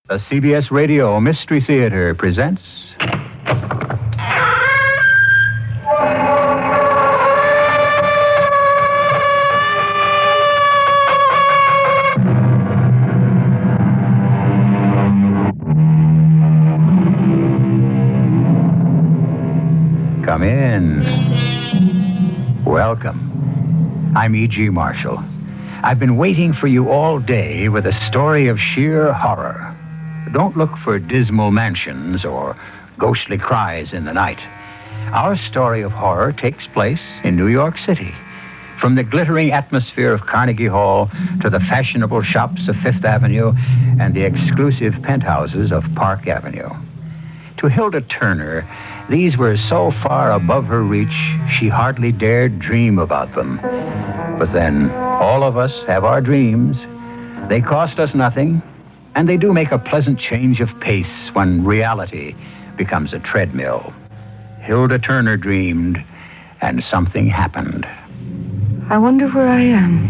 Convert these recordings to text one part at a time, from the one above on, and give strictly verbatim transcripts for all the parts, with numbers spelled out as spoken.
The C B S Radio Mystery Theater presents... Come in. Welcome. I'm E G. Marshall. I've been waiting for you all day with a story of sheer horror. Don't look for dismal mansions or ghostly cries in the night. Our story of horror takes place in New York City. From the glittering atmosphere of Carnegie Hall to the fashionable shops of Fifth Avenue and the exclusive penthouses of Park Avenue. To Hilda Turner, these were so far above her reach, she hardly dared dream about them. But then, all of us have our dreams. They cost us nothing, and they do make a pleasant change of pace when reality becomes a treadmill. Hilda Turner dreamed, and something happened. I wonder where I am.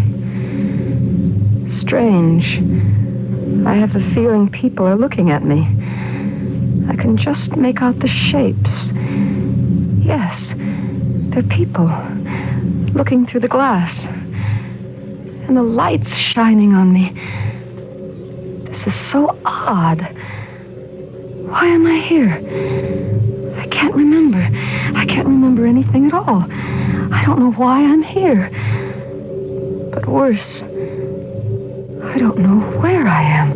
Strange. I have the feeling people are looking at me. I can just make out the shapes. Yes, they're people looking through the glass. And the light's shining on me. This is so odd. Why am I here? I can't remember. I can't remember anything at all. I don't know why I'm here. But worse, I don't know where I am.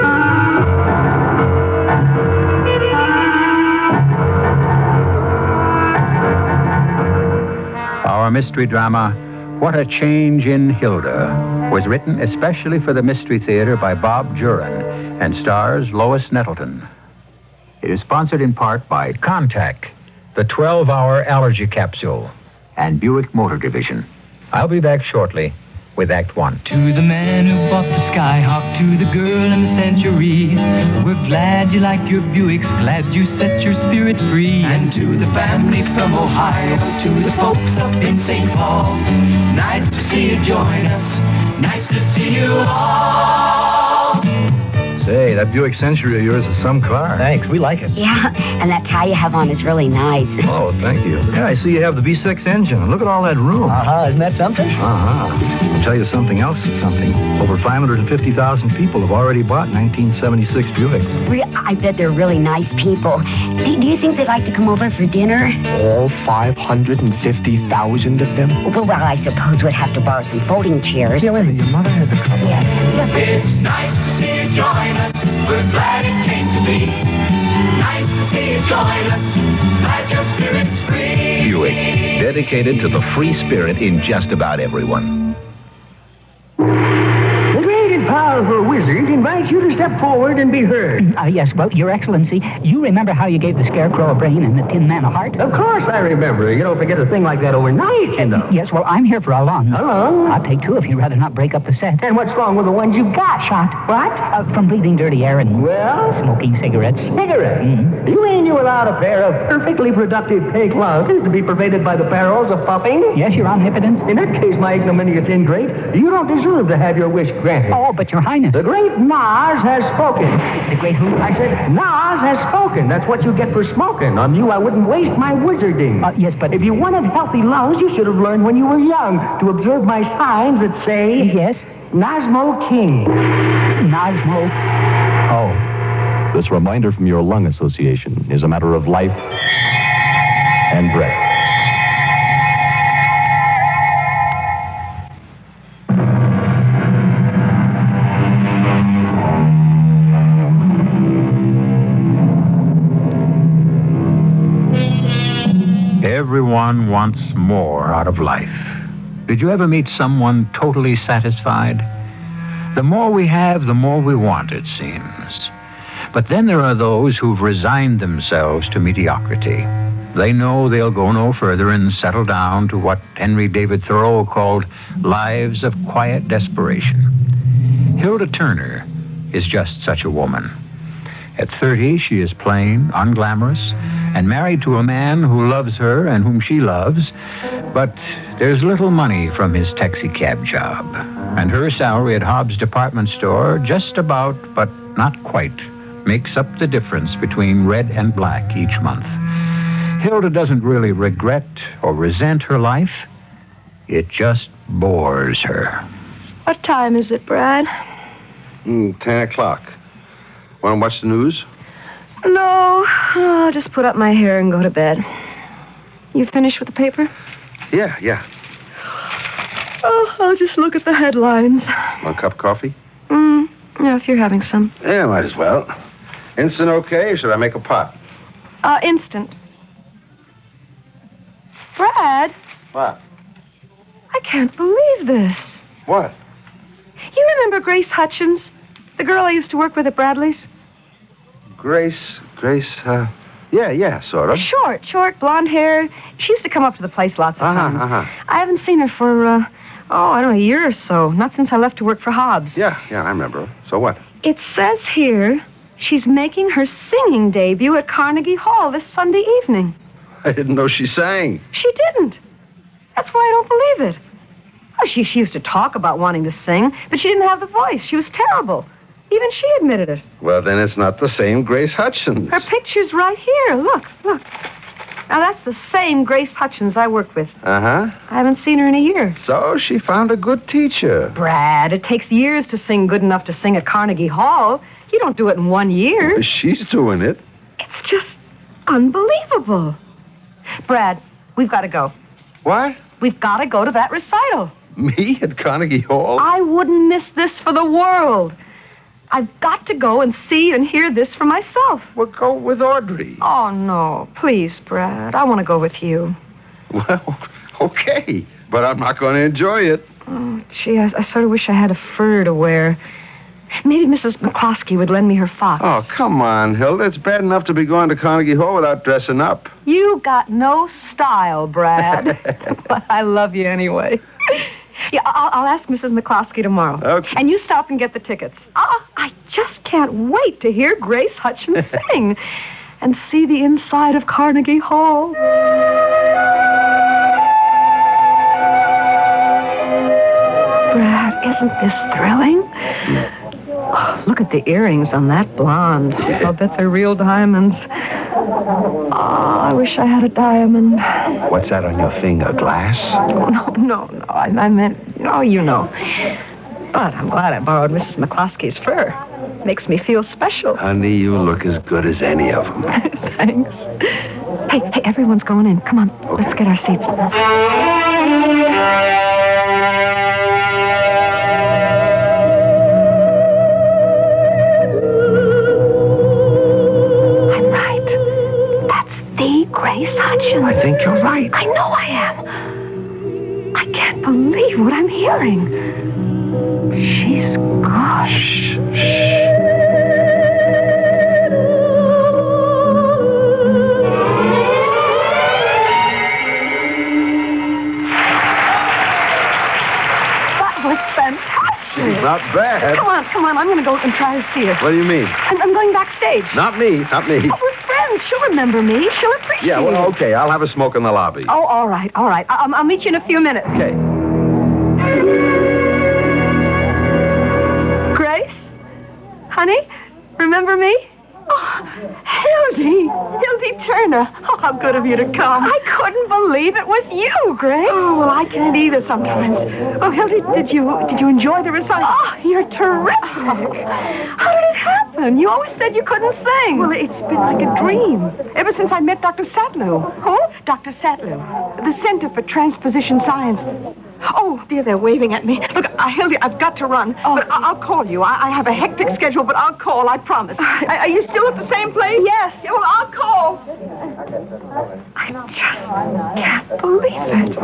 Our mystery drama, What a Change in Hilda, was written especially for the Mystery Theater by Bob Juran and stars Lois Nettleton. It is sponsored in part by Contact, the twelve-hour allergy capsule, and Buick Motor Division. I'll be back shortly with Act One. To the man who bought the Skyhawk, to the girl in the Century, we're glad you like your Buicks, glad you set your spirit free. And to the family from Ohio, to the folks up in Saint Paul, nice to see you join us, nice to see you all. Say, that Buick Century of yours is some car. Thanks, we like it. Yeah, and that tie you have on is really nice. Oh, thank you. Yeah, I see you have the V six engine. Look at all that room. Uh-huh, isn't that something? Uh-huh. I'll tell you something else that's something. Over five hundred fifty thousand people have already bought nineteen seventy-six Buicks. Re- I bet they're really nice people. Do, do you think they'd like to come over for dinner? All five hundred fifty thousand of them? Well, well, I suppose we'd have to borrow some folding chairs. Yeah, wait a minute, your mother has a couple. Yeah, yeah. It's nice to see you join us, we're glad it came to be. Nice to see you join us, glad your spirit's free. Buick, dedicated to the free spirit in just about everyone. The great and powerful wizard invites you to step forward and be heard. Uh, yes, well, Your Excellency, you remember how you gave the Scarecrow a brain and the Tin Man a heart? Of course I remember. You don't forget a thing like that overnight, you know. Yes, well, I'm here for how long? How long? I'll take two if you'd rather not break up the set. And what's wrong with the ones you've got? Shot. What? Uh, from breathing dirty air and Well? smoking cigarettes. Cigarette? Mm-hmm. You mean you allowed a pair of perfectly productive pink lungs to be pervaded by the perils of puffing? Yes, Your Omnipotence. In that case, my ignominious ingrate, you don't deserve to have your wish granted. Oh, but Your Highness. The great Nas has spoken. The great who? I said, Nas has spoken. That's what you get for smoking. On you, I wouldn't waste my wizarding. Uh, yes, but... If you wanted healthy lungs, you should have learned when you were young to observe my signs that say... Yes? Nasmo King. Nasmo. Oh. This reminder from your lung association is a matter of life and breath. Everyone wants more out of life. Did you ever meet someone totally satisfied? The more we have, the more we want, it seems. But then there are those who've resigned themselves to mediocrity. They know they'll go no further and settle down to what Henry David Thoreau called lives of quiet desperation. Hilda Turner is just such a woman. At thirty, she is plain, unglamorous, and married to a man who loves her and whom she loves, but there's little money from his taxi cab job. And her salary at Hobbs Department Store just about, but not quite, makes up the difference between red and black each month. Hilda doesn't really regret or resent her life. It just bores her. What time is it, Brad? Mm, ten o'clock. Want to watch the news? No, I'll just put up my hair and go to bed. You finished with the paper? Yeah, yeah. Oh, I'll just look at the headlines. Want a cup of coffee? Mm, yeah, if you're having some. Yeah, might as well. Instant okay, or should I make a pot? Uh, instant. Brad, What? I can't believe this. What? You remember Grace Hutchins? The girl I used to work with at Bradley's? Grace, Grace, uh, yeah, yeah, sort of. Short, short, blonde hair. She used to come up to the place lots of Uh-huh, times. uh-huh. I haven't seen her for, uh, oh, I don't know, a year or so. Not since I left to work for Hobbs. Yeah, yeah, I remember. So what? It says here she's making her singing debut at Carnegie Hall this Sunday evening. I didn't know she sang. She didn't. That's why I don't believe it. Oh, she, she used to talk about wanting to sing, but she didn't have the voice. She was terrible. Even she admitted it. Well, then it's not the same Grace Hutchins. Her picture's right here. Look, look. Now, that's the same Grace Hutchins I worked with. Uh-huh. I haven't seen her in a year. So she found a good teacher. Brad, it takes years to sing good enough to sing at Carnegie Hall. You don't do it in one year. She's doing it. It's just unbelievable. Brad, we've got to go. What? We've got to go to that recital. Me at Carnegie Hall? I wouldn't miss this for the world. I've got to go and see and hear this for myself. Well, go with Audrey. Oh, no. Please, Brad. I want to go with you. Well, okay. But I'm not going to enjoy it. Oh, gee, I, I sort of wish I had a fur to wear. Maybe Missus McCloskey would lend me her fox. Oh, come on, Hilda. It's bad enough to be going to Carnegie Hall without dressing up. You got no style, Brad. But I love you anyway. Yeah, I'll, I'll ask Missus McCloskey tomorrow. Okay. And you stop and get the tickets. Oh, I just can't wait to hear Grace Hutchins sing and see the inside of Carnegie Hall. Brad, isn't this thrilling? Oh, look at the earrings on that blonde. I'll bet they're real diamonds. Oh, I wish I had a diamond. What's that on your finger, glass? Oh, no, no, no. I, I meant, oh, you know. But I'm glad I borrowed Missus McCloskey's fur. Makes me feel special. Honey, you look as good as any of them. Thanks. Hey, hey, everyone's going in. Come on, okay. Let's get our seats. Grace Hutchins. I think you're right. I know I am. I can't believe what I'm hearing. She's good. Shh, shh. That was fantastic. Not bad. Come on, come on. I'm going to go and try to see her. What do you mean? I'm, I'm going backstage. Not me, not me. Oh, we're friends. She'll remember me. She'll appreciate Yeah, well, it. okay. I'll have a smoke in the lobby. Oh, all right, all right. I- I'll meet you in a few minutes. Okay. Grace? Honey? Remember me? Oh, Hildy. Hildy Turner. Oh, how good of you to come. I couldn't believe it was you, Grace. Oh, well, I can't either sometimes. Oh, Hildy, did you did you enjoy the recital? Oh, you're terrific. How did it happen? You always said you couldn't sing. Well, it's been like a dream. Ever since I met Doctor Satlew. Who? Doctor Satlew. The Center for Transposition Science. Oh, dear, they're waving at me. Look, uh, Hildy, I've got to run. Oh, but I- I'll call you. I-, I have a hectic schedule, but I'll call, I promise. Are, are you still at the same place? Yes. Yeah, well, I'll call. I just can't believe it.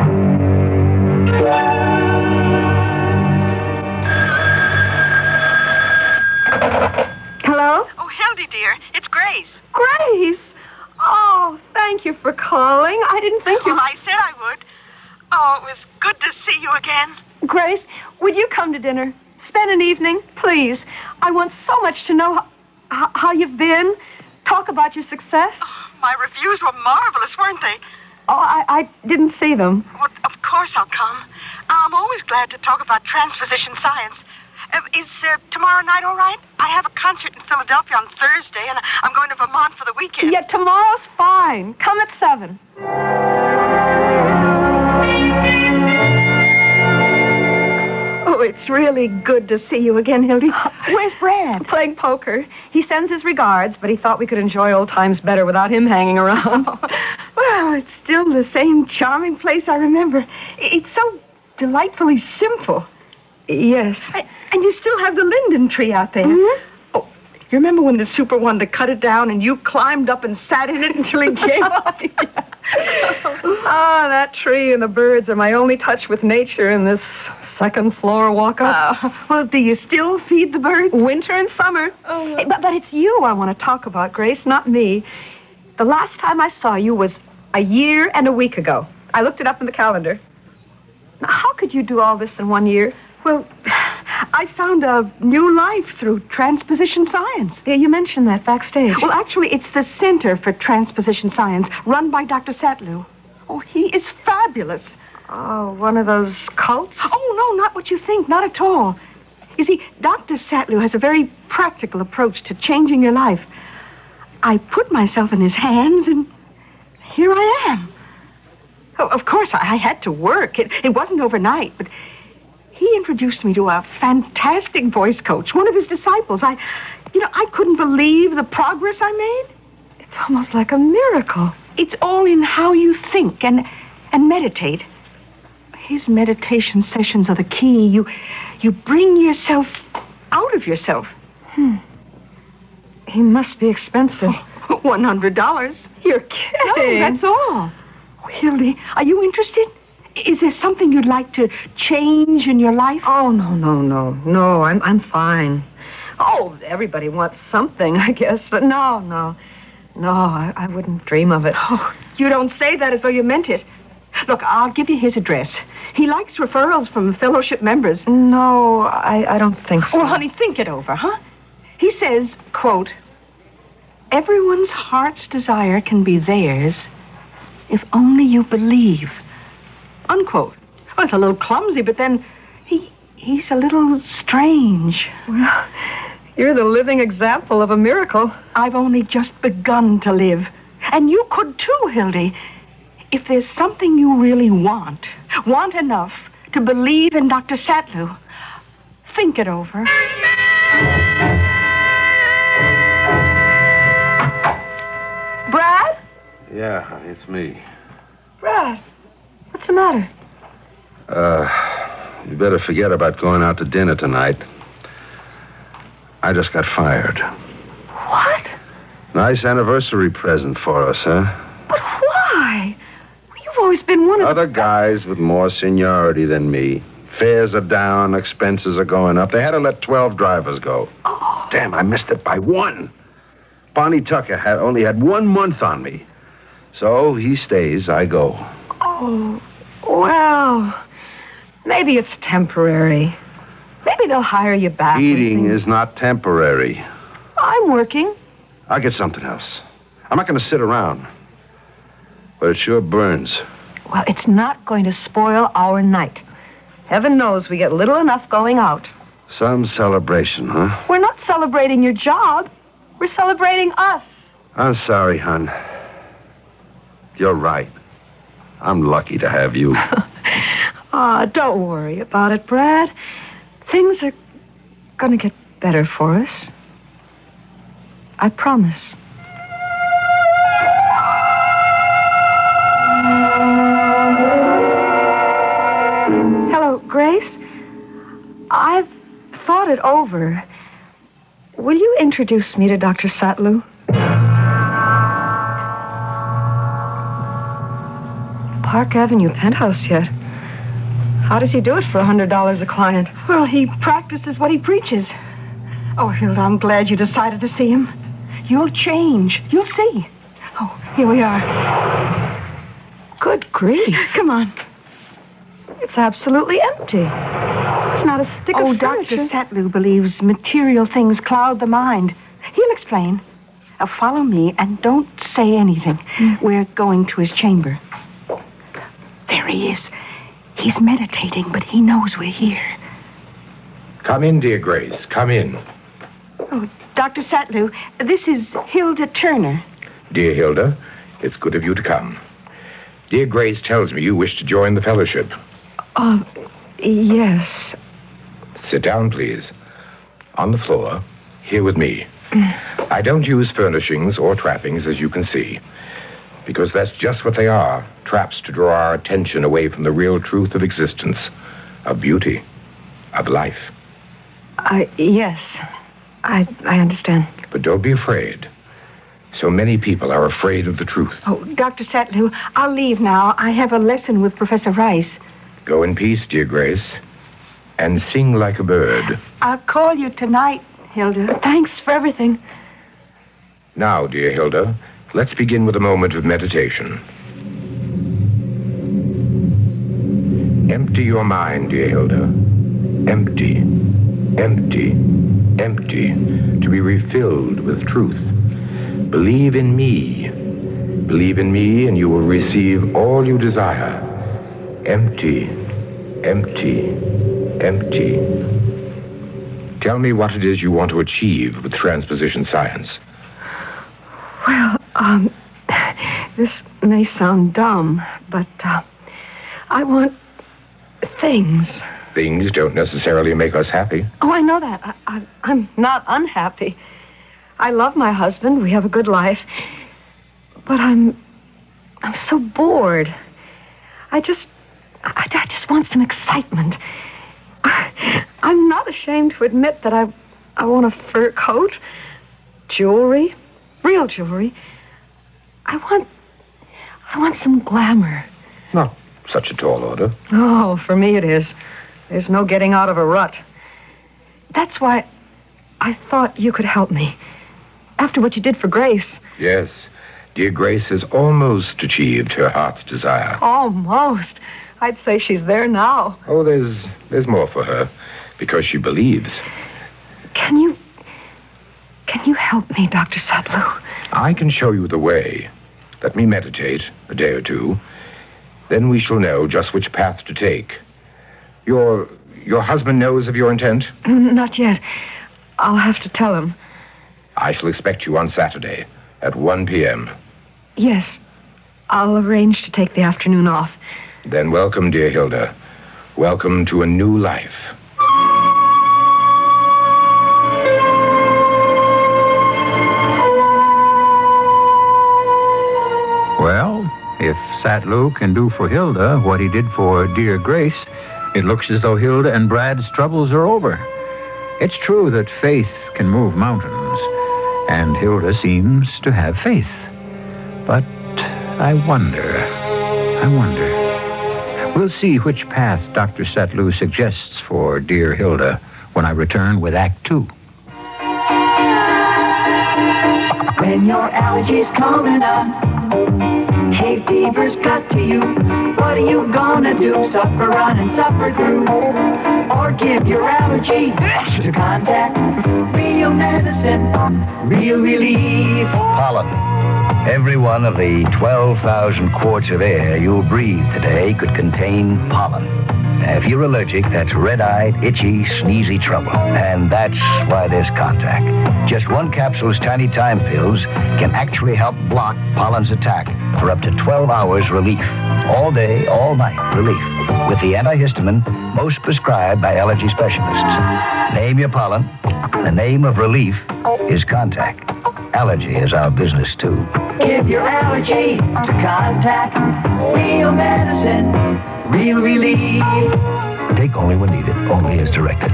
Hello? Oh, Hildy, dear, it's Grace. Grace! Oh, thank you for calling. I didn't think you... Well, I said I would. Oh, it was good to see you again. Grace, would you come to dinner? Spend an evening, please. I want so much to know how, how you've been. Talk about your success. Oh, my reviews were marvelous, weren't they? Oh, I, I didn't see them. Well, of course I'll come. I'm always glad to talk about transposition science. Uh, is uh, tomorrow night all right? I have a concert in Philadelphia on Thursday, and I'm going to Vermont for the weekend. Yeah, tomorrow's fine. Come at seven. Oh, it's really good to see you again, Hildy. Where's Brad? Playing poker. He sends his regards, but he thought we could enjoy old times better without him hanging around. Well, it's still the same charming place I remember. It's so delightfully simple. Yes. I, and you still have the linden tree out there. Mm-hmm. Oh, you remember when the super wanted to cut it down and you climbed up and sat in it until he gave up? Ah, that tree and the birds are my only touch with nature in this second floor walk-up. Uh, well, do you still feed the birds? Winter and summer. Uh, hey, but, but it's you I want to talk about, Grace, not me. The last time I saw you was a year and a week ago. I looked it up in the calendar. Now, how could you do all this in one year? Well, I found a new life through transposition science. Yeah, you mentioned that backstage. Well, actually, it's the Center for Transposition Science, run by Doctor Satlu. Oh, he is fabulous. Oh, one of those cults? Oh, no, not what you think, not at all. You see, Doctor Satlu has a very practical approach to changing your life. I put myself in his hands, and here I am. Oh, of course, I had to work. It, it wasn't overnight, but he introduced me to a fantastic voice coach, one of his disciples. I, you know, I couldn't believe the progress I made. It's almost like a miracle. It's all in how you think and and meditate. His meditation sessions are the key. You, you bring yourself out of yourself. Hmm. He must be expensive. One hundred dollars. You're kidding. No, that's all. Oh, Hildy, are you interested? Is there something you'd like to change in your life? Oh, no, no, no. No, I'm I'm fine. Oh, everybody wants something, I guess, but no, no. No, I, I wouldn't dream of it. Oh, you don't say that as though you meant it. Look, I'll give you his address. He likes referrals from fellowship members. No, I, I don't think so. Well, honey, think it over, huh? He says, quote, everyone's heart's desire can be theirs if only you believe. Unquote. Well, it's a little clumsy, but then he he's a little strange. Well, you're the living example of a miracle. I've only just begun to live. And you could too, Hildy. If there's something you really want, want enough to believe in Doctor Satlu, think it over. Brad? Yeah, it's me. Brad, what's the matter? Uh, you better forget about going out to dinner tonight. I just got fired. What? Nice anniversary present for us, huh? But why? You've always been one of Other the... guys with more seniority than me. Fares are down, expenses are going up. They had to let twelve drivers go. Oh. Damn, I missed it by one. Bonnie Tucker had only had one month on me. So he stays, I go. Oh, well, maybe it's temporary. Maybe they'll hire you back. Eating is not temporary. I'm working. I'll get something else. I'm not going to sit around. But it sure burns. Well, it's not going to spoil our night. Heaven knows we get little enough going out. Some celebration, huh? We're not celebrating your job. We're celebrating us. I'm sorry, hon. You're right. I'm lucky to have you. Ah, don't worry about it, Brad. Things are going to get better for us. I promise. Hello, Grace. I've thought it over. Will you introduce me to Doctor Satlu? Park Avenue penthouse yet. How does he do it for one hundred dollars a client? Well, he practices what he preaches. Oh, Hilda, I'm glad you decided to see him. You'll change. You'll see. Oh, here we are. Good grief. Come on. It's absolutely empty. It's not a stick oh, of furniture. Oh, Doctor Satlu believes material things cloud the mind. He'll explain. Now, follow me and don't say anything. Mm. We're going to his chamber. There he is. He's meditating, but he knows we're here. Come in, dear Grace. Come in. Oh, Doctor Satlew, this is Hilda Turner. Dear Hilda, it's good of you to come. Dear Grace tells me you wish to join the fellowship. Oh, yes. Sit down, please. On the floor, here with me. I don't use furnishings or trappings, as you can see, because that's just what they are, traps to draw our attention away from the real truth of existence, of beauty, of life. I, yes, I, I understand. But don't be afraid. So many people are afraid of the truth. Oh, Doctor Satlew, I'll leave now. I have a lesson with Professor Rice. Go in peace, dear Grace, and sing like a bird. I'll call you tonight, Hilda. Thanks for everything. Now, dear Hilda, let's begin with a moment of meditation. Empty your mind, dear Hilda. Empty, empty, empty, to be refilled with truth. Believe in me. Believe in me, and you will receive all you desire. Empty, empty, empty. Tell me what it is you want to achieve with transposition science. Well, um, this may sound dumb, but uh, I want things. Things don't necessarily make us happy. Oh, I know that. I, I, I'm not unhappy. I love my husband. We have a good life. But I'm... I'm so bored. I just... I, I just want some excitement. I, I'm not ashamed to admit that I, I want a fur coat, jewelry, real jewelry. I want... I want some glamour. Not such a tall order. Oh, for me it is. There's no getting out of a rut. That's why I thought you could help me. After what you did for Grace. Yes. Dear Grace has almost achieved her heart's desire. Almost. I'd say she's there now. Oh, there's there's more for her, because she believes. Can you... Can you help me, Doctor Satlew? I can show you the way. Let me meditate a day or two. Then we shall know just which path to take. Your... your husband knows of your intent? Not yet. I'll have to tell him. I shall expect you on Saturday at one p.m. Yes. I'll arrange to take the afternoon off. Then welcome, dear Hilda. Welcome to a new life. Well, if Satlew can do for Hilda what he did for dear Grace, it looks as though Hilda and Brad's troubles are over. It's true that faith can move mountains, and Hilda seems to have faith. But I wonder, I wonder. We'll see which path Doctor Satlew suggests for dear Hilda when I return with Act Two. When your allergies coming on, hay fever's got to you. What are you gonna do? Suffer on and suffer through, or give your allergy to Contact. Real medicine, real relief. Pollen. Every one of the twelve thousand quarts of air you'll breathe today could contain pollen. Now, if you're allergic, that's red-eyed, itchy, sneezy trouble. And that's why there's Contact. Just one capsule's tiny time pills can actually help block pollen's attack for up to twelve hours relief. All day, all night relief. With the antihistamine most prescribed by allergy specialists. Name your pollen. The name of relief is Contact. Allergy is our business, too. Give your allergy to Contact. Real medicine, real relief. Take only when needed, only as directed.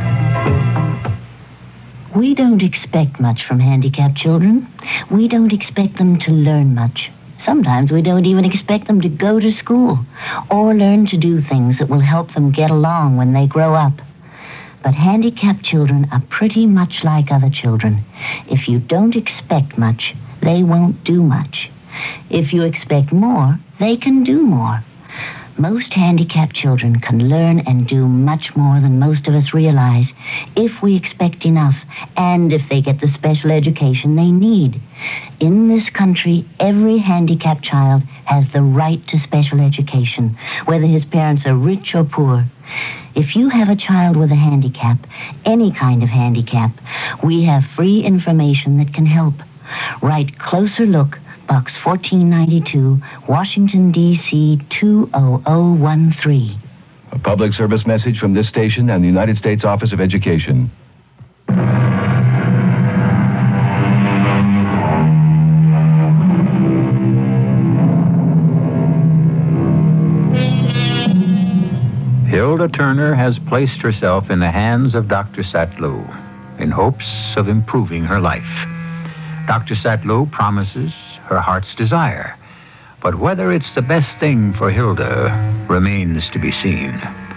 We don't expect much from handicapped children. We don't expect them to learn much. Sometimes we don't even expect them to go to school or learn to do things that will help them get along when they grow up. But handicapped children are pretty much like other children. If you don't expect much, they won't do much. If you expect more, they can do more. Most handicapped children can learn and do much more than most of us realize if we expect enough and if they get the special education they need. In this country, every handicapped child has the right to special education, whether his parents are rich or poor. If you have a child with a handicap, any kind of handicap, we have free information that can help. Write Closer Look, Box fourteen ninety-two, Washington, D C two oh oh one three. A public service message from this station and the United States Office of Education. Hilda Turner has placed herself in the hands of Doctor Satlew in hopes of improving her life. Doctor Satlew promises her heart's desire, but whether it's the best thing for Hilda remains to be seen.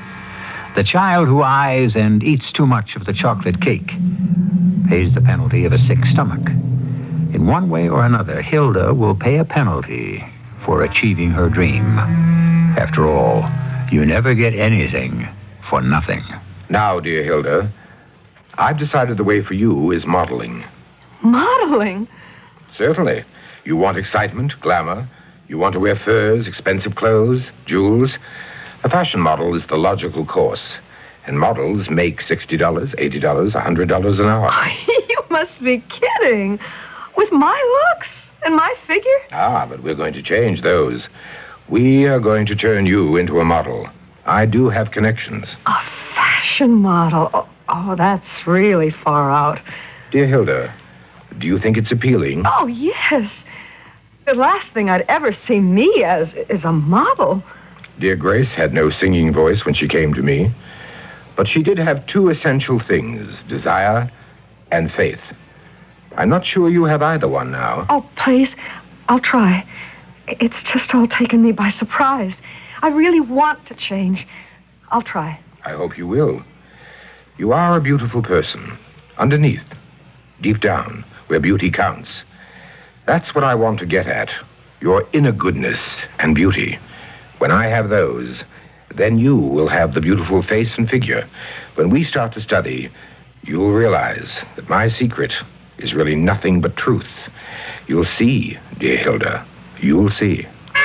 The child who eyes and eats too much of the chocolate cake pays the penalty of a sick stomach. In one way or another, Hilda will pay a penalty for achieving her dream. After all, you never get anything for nothing. Now, dear Hilda, I've decided the way for you is modeling. Modeling? Certainly. You want excitement, glamour. You want to wear furs, expensive clothes, jewels. A fashion model is the logical course. And models make sixty dollars, eighty dollars, one hundred dollars an hour. You must be kidding. With my looks and my figure? Ah, but we're going to change those. We are going to turn you into a model. I do have connections. A fashion model? Oh, oh that's really far out. Dear Hilda, do you think it's appealing? Oh, yes. The last thing I'd ever see me as is a model. Dear Grace had no singing voice when she came to me, but she did have two essential things, desire and faith. I'm not sure you have either one now. Oh, please, I'll try. It's just all taken me by surprise. I really want to change. I'll try. I hope you will. You are a beautiful person. Underneath, deep down, where beauty counts. That's what I want to get at. Your inner goodness and beauty. When I have those, then you will have the beautiful face and figure. When we start to study, you'll realize that my secret is really nothing but truth. You'll see, dear Hilda. You'll see.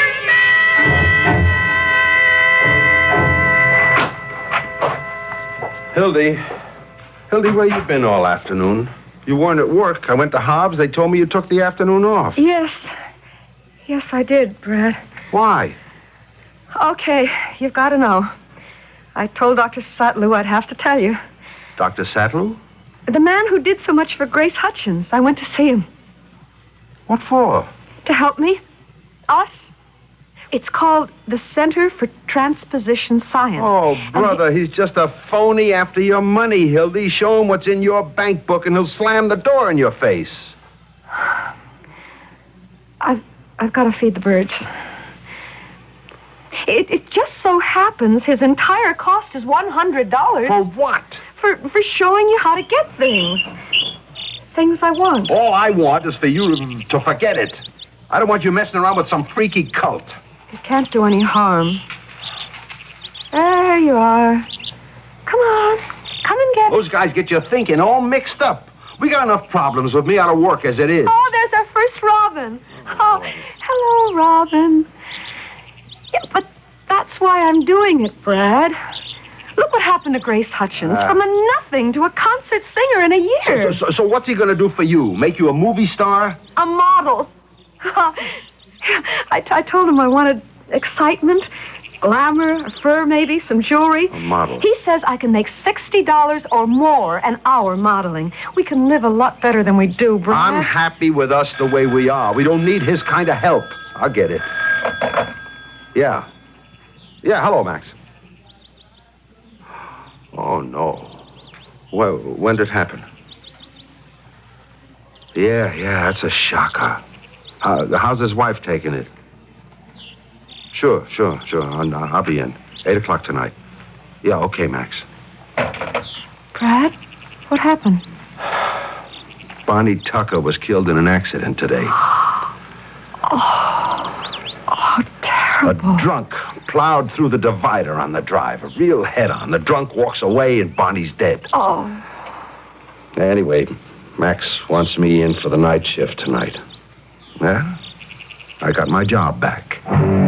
Hildy. Hildy, where you been all afternoon? You weren't at work. I went to Hobbs. They told me you took the afternoon off. Yes. Yes, I did, Brad. Why? Okay, you've got to know. I told Doctor Satlew I'd have to tell you. Doctor Satlew? The man who did so much for Grace Hutchins. I went to see him. What for? To help me. Us. It's called the Center for Transposition Science. Oh, brother, he... he's just a phony after your money, Hildy. Show him what's in your bank book and he'll slam the door in your face. I've, I've got to feed the birds. It, it just so happens his entire cost is one hundred dollars. For what? For, for showing you how to get things. Things I want. All I want is for you to, to forget it. I don't want you messing around with some freaky cult. It can't do any harm. There you are. Come on. Come and get... Those guys get you thinking, all mixed up. We got enough problems with me out of work as it is. Oh, there's our first Robin. Oh, hello, Robin. Yeah, but that's why I'm doing it, Brad. Look what happened to Grace Hutchins. Uh, From a nothing to a concert singer in a year. So, so, so what's he going to do for you? Make you a movie star? A model. I, I told him I wanted excitement, glamour, a fur maybe, some jewelry. A model. He says I can make sixty dollars or more an hour modeling. We can live a lot better than we do, Brad. I'm happy with us the way we are. We don't need his kind of help. I'll get it. Yeah. Yeah, hello, Max. Oh, no. Well, when did it happen? Yeah, yeah, that's a shocker. Uh, how's his wife taking it? Sure, sure, sure. I'll, I'll be in. Eight o'clock tonight. Yeah, okay, Max. Brad, what happened? Bonnie Tucker was killed in an accident today. Oh, oh terrible. A drunk plowed through the divider on the drive, a real head-on. The drunk walks away and Bonnie's dead. Oh. Anyway, Max wants me in for the night shift tonight. Yeah? I got my job back.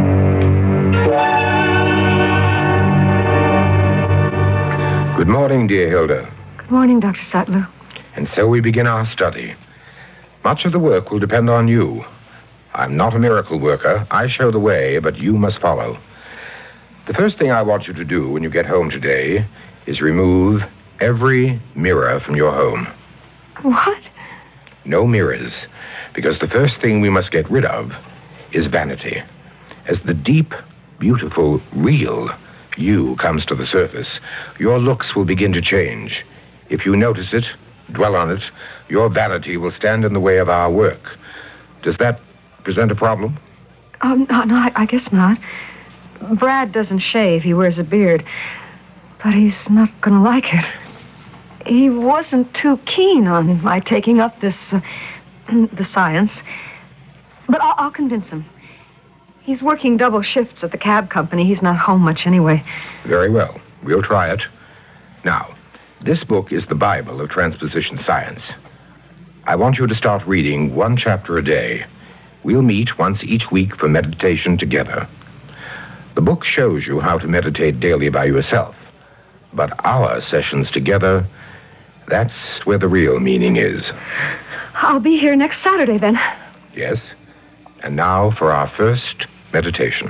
Good morning, dear Hilda. Good morning, Doctor Sattler. And so we begin our study. Much of the work will depend on you. I'm not a miracle worker. I show the way, but you must follow. The first thing I want you to do when you get home today is remove every mirror from your home. What? No mirrors, because the first thing we must get rid of is vanity. As the deep, beautiful, real you comes to the surface, your looks will begin to change. If you notice it, dwell on it, your vanity will stand in the way of our work. Does that present a problem? Um, no, no, I, I guess not. Brad doesn't shave. He wears a beard. But he's not going to like it. He wasn't too keen on my taking up this, uh, the science. But I'll, I'll convince him. He's working double shifts at the cab company. He's not home much anyway. Very well. We'll try it. Now, this book is the Bible of transposition science. I want you to start reading one chapter a day. We'll meet once each week for meditation together. The book shows you how to meditate daily by yourself. But our sessions together, that's where the real meaning is. I'll be here next Saturday, then. Yes. And now for our first meditation.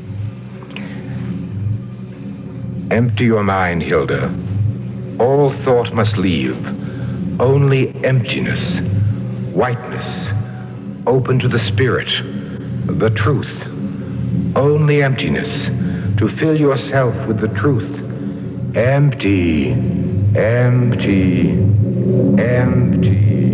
Empty your mind, Hilda. All thought must leave. Only emptiness, whiteness, open to the spirit, the truth. Only emptiness, to fill yourself with the truth. Empty, empty, empty.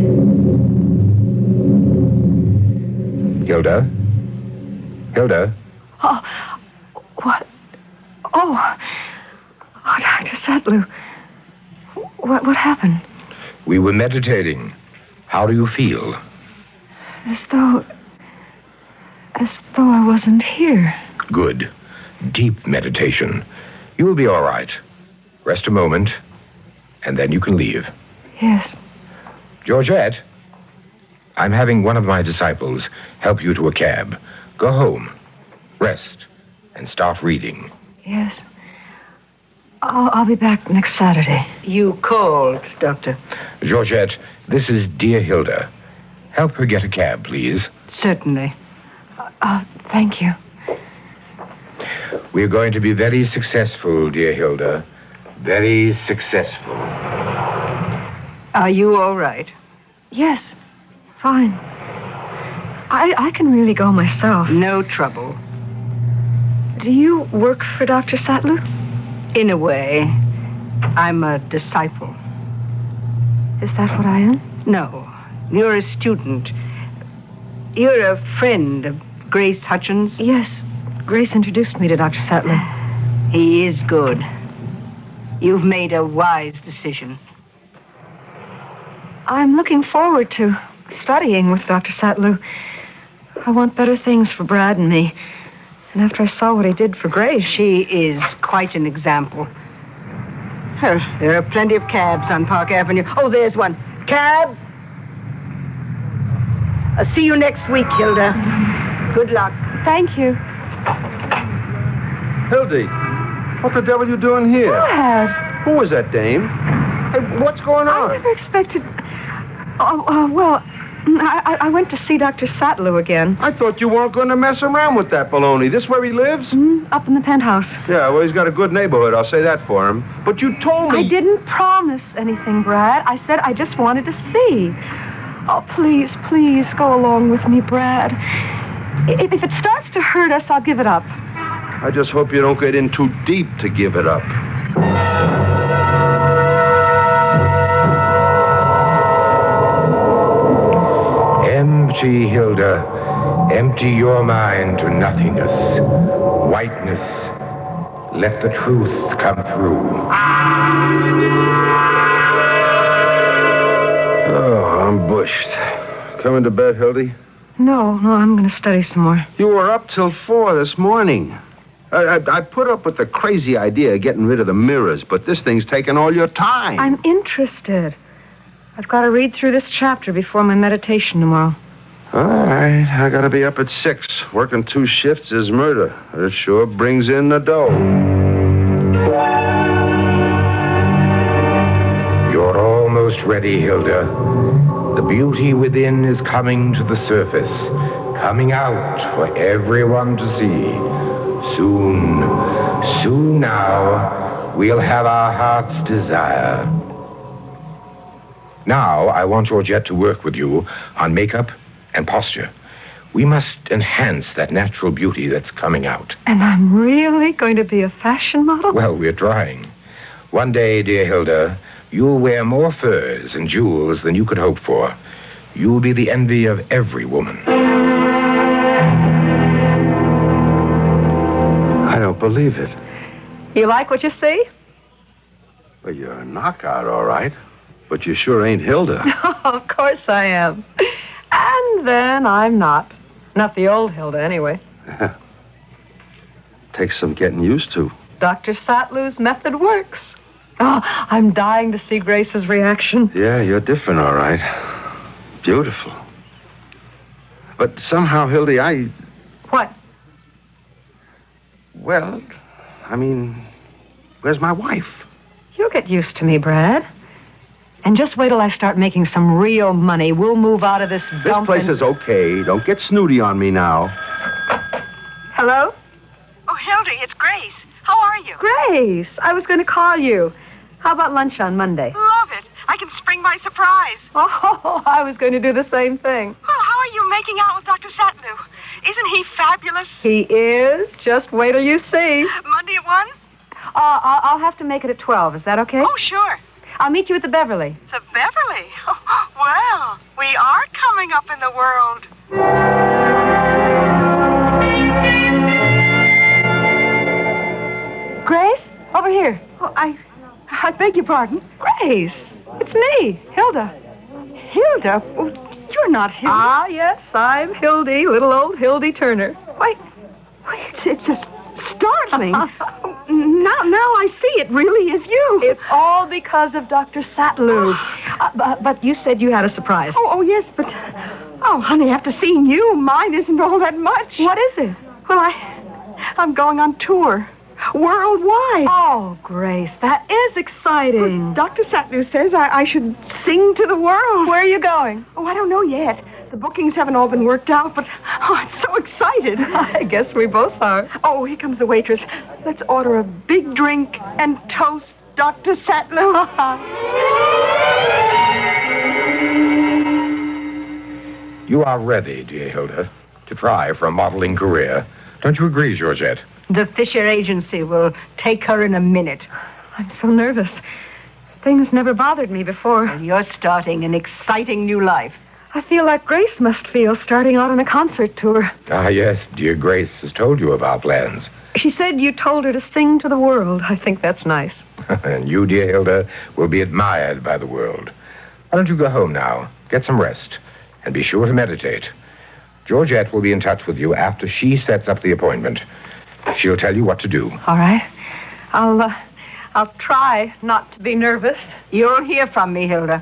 Hilda? Hilda? Oh, what? Oh, oh Doctor Sattler. What, what happened? We were meditating. How do you feel? As though... As though I wasn't here. Good. Deep meditation. You will be all right. Rest a moment, and then you can leave. Yes. Georgette, I'm having one of my disciples help you to a cab. Go home, rest, and start reading. Yes. I'll, I'll be back next Saturday. You called, Doctor. Georgette, this is dear Hilda. Help her get a cab, please. Certainly. Uh, thank you. We're going to be very successful, dear Hilda. Very successful. Are you all right? Yes, fine. I, I can really go myself. No trouble. Do you work for Doctor Sattler? In a way. I'm a disciple. Is that what I am? No. You're a student. You're a friend of Grace Hutchins? Yes. Grace introduced me to Doctor Sattler. He is good. You've made a wise decision. I'm looking forward to studying with Doctor Sattler. I want better things for Brad and me. And after I saw what he did for Grace... She is quite an example. Well, there are plenty of cabs on Park Avenue. Oh, there's one. Cab! I'll see you next week, Hilda. Good luck. Thank you. Hildy, what the devil are you doing here? Brad! Who is that dame? Hey, what's going on? I never expected... Oh, uh, well, I, I went to see Doctor Sattler again. I thought you weren't going to mess around with that baloney. This where he lives? Mm, up in the penthouse. Yeah, well, he's got a good neighborhood. I'll say that for him. But you told me... I didn't promise anything, Brad. I said I just wanted to see. Oh, please, please go along with me, Brad. If, if it starts to hurt us, I'll give it up. I just hope you don't get in too deep to give it up. Empty, Hilda. Empty your mind to nothingness. Whiteness. Let the truth come through. Oh, I'm bushed. Coming to bed, Hildy? No, no, I'm going to study some more. You were up till four this morning. I, I, I put up with the crazy idea of getting rid of the mirrors, but this thing's taking all your time. I'm interested. I've got to read through this chapter before my meditation tomorrow. All right, I gotta be up at six. Working two shifts is murder. It sure brings in the dough. You're almost ready, Hilda. The beauty within is coming to the surface, coming out for everyone to see. Soon, soon now, we'll have our heart's desire. Now, I want Georgette to work with you on makeup and posture. We must enhance that natural beauty that's coming out. And I'm really going to be a fashion model? Well, we're trying. One day, dear Hilda, you'll wear more furs and jewels than you could hope for. You'll be the envy of every woman. I don't believe it. You like what you see? Well, you're a knockout, all right. But you sure ain't Hilda. Of course I am. And then I'm not. Not the old Hilda, anyway. Takes some getting used to. Doctor Satlow's method works. Oh, I'm dying to see Grace's reaction. Yeah, you're different, all right. Beautiful. But somehow, Hildy, I... What? Well, I mean, where's my wife? You'll get used to me, Brad. And just wait till I start making some real money. We'll move out of this This dump place and... is okay. Don't get snooty on me now. Hello? Oh, Hildy, it's Grace. How are you? Grace, I was going to call you. How about lunch on Monday? Love it. I can spring my surprise. Oh, I was going to do the same thing. Well, how are you making out with Doctor Satlu? Isn't he fabulous? He is. Just wait till you see. Monday at one? Uh, I'll, I'll have to make it at twelve. Is that okay? Oh, sure. I'll meet you at the Beverly. The Beverly? Oh, well, we are coming up in the world. Grace, over here. Oh, I, I beg your pardon. Grace, it's me, Hilda. Hilda? Oh, you're not Hilda. Ah, yes, I'm Hildy, little old Hildy Turner. Why, why it's, it's just startling. now, now I see it really is you. It's all because of Doctor Satlu. uh, but, but you said you had a surprise. Oh, oh, yes, but... Oh, honey, after seeing you, mine isn't all that much. What is it? Well, I... I'm going on tour. Worldwide. Oh, Grace, that is exciting. Well, Doctor Satlu says I, I should sing to the world. Where are you going? Oh, I don't know yet. The bookings haven't all been worked out, but oh, I'm so excited. I guess we both are. Oh, here comes the waitress. Let's order a big drink and toast Doctor Satlu. You are ready, dear Hilda, to try for a modeling career. Don't you agree, Georgette? The Fisher Agency will take her in a minute. I'm so nervous. Things never bothered me before. Well, you're starting an exciting new life. I feel like Grace must feel starting out on a concert tour. Ah, yes, dear Grace has told you of our plans. She said you told her to sing to the world. I think that's nice. And you, dear Hilda, will be admired by the world. Why don't you go home now, get some rest, and be sure to meditate. Georgette will be in touch with you after she sets up the appointment. She'll tell you what to do. All right. I'll, uh, I'll try not to be nervous. You'll hear from me, Hilda.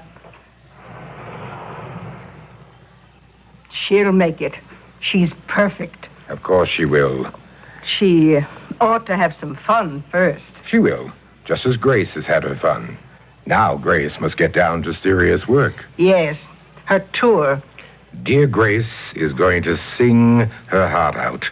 She'll make it. She's perfect. Of course she will. She uh, ought to have some fun first. She will, just as Grace has had her fun. Now Grace must get down to serious work. Yes, her tour. Dear Grace is going to sing her heart out.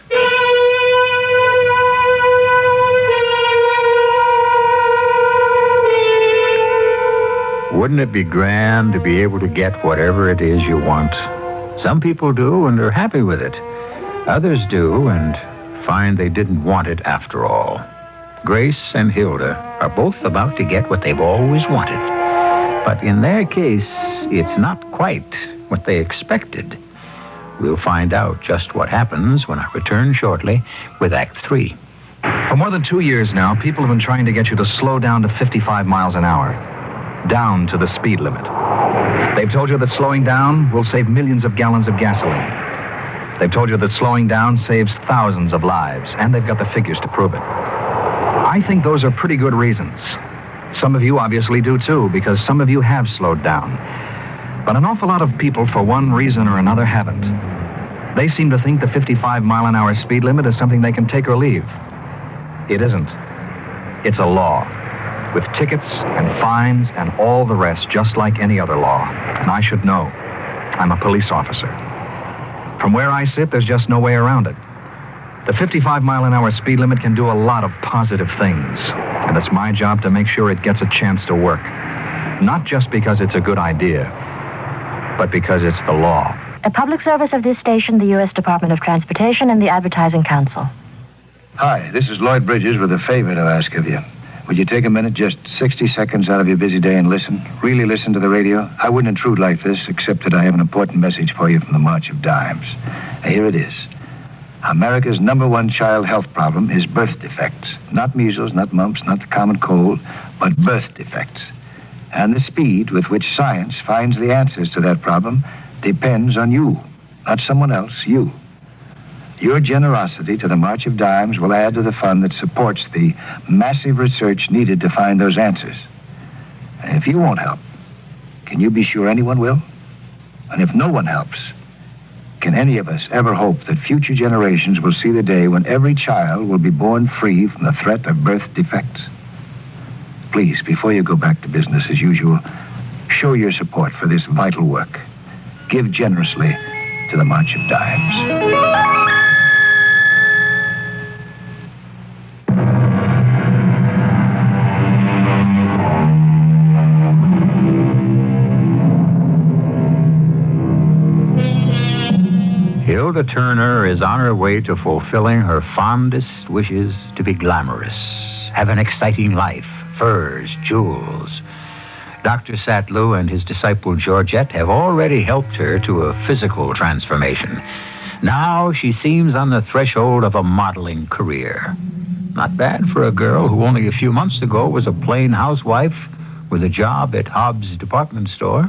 Wouldn't it be grand to be able to get whatever it is you want? Some people do and are happy with it. Others do and find they didn't want it after all. Grace and Hilda are both about to get what they've always wanted. But in their case, it's not quite what they expected. We'll find out just what happens when I return shortly with Act Three. For more than two years now, people have been trying to get you to slow down to fifty-five miles an hour. Down to the speed limit. They've told you that slowing down will save millions of gallons of gasoline. They've told you that slowing down saves thousands of lives, and they've got the figures to prove it. I think those are pretty good reasons. Some of you obviously do too, because some of you have slowed down. But an awful lot of people, for one reason or another, haven't. They seem to think the fifty-five mile an hour speed limit is something they can take or leave. It isn't. It's a law, with tickets and fines and all the rest, just like any other law. And I should know. I'm a police officer. From where I sit, there's just no way around it. The fifty-five mile an hour speed limit can do a lot of positive things, and it's my job to make sure it gets a chance to work. Not just because it's a good idea, but because it's the law. A public service of this station, the U S Department of Transportation, and the Advertising Council. Hi, this is Lloyd Bridges with a favor to ask of you. Would you take a minute, just sixty seconds out of your busy day and listen? Really listen to the radio? I wouldn't intrude like this, except that I have an important message for you from the March of Dimes. Now, here it is. America's number one child health problem is birth defects. Not measles, not mumps, not the common cold, but birth defects. And the speed with which science finds the answers to that problem depends on you, not someone else, you. Your generosity to the March of Dimes will add to the fund that supports the massive research needed to find those answers. And if you won't help, can you be sure anyone will? And if no one helps, can any of us ever hope that future generations will see the day when every child will be born free from the threat of birth defects? Please, before you go back to business as usual, show your support for this vital work. Give generously to the March of Dimes. Hilda Turner is on her way to fulfilling her fondest wishes to be glamorous, have an exciting life, furs, jewels. Doctor Satlew and his disciple Georgette have already helped her to a physical transformation. Now she seems on the threshold of a modeling career. Not bad for a girl who only a few months ago was a plain housewife with a job at Hobbs' department store.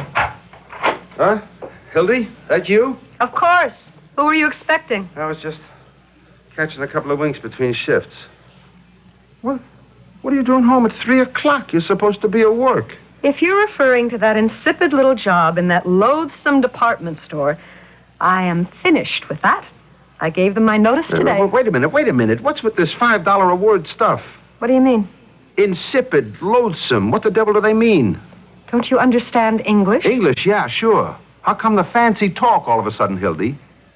Huh? Hildy, that you? Of course. Who were you expecting? I was just catching a couple of winks between shifts. What? What are you doing home at three o'clock? You're supposed to be at work. If you're referring to that insipid little job in that loathsome department store, I am finished with that. I gave them my notice today. Uh, wait a minute, wait a minute. What's with this five dollar a word stuff? What do you mean? Insipid, loathsome. What the devil do they mean? Don't you understand English? English, yeah, sure. How come the fancy talk all of a sudden, Hildy?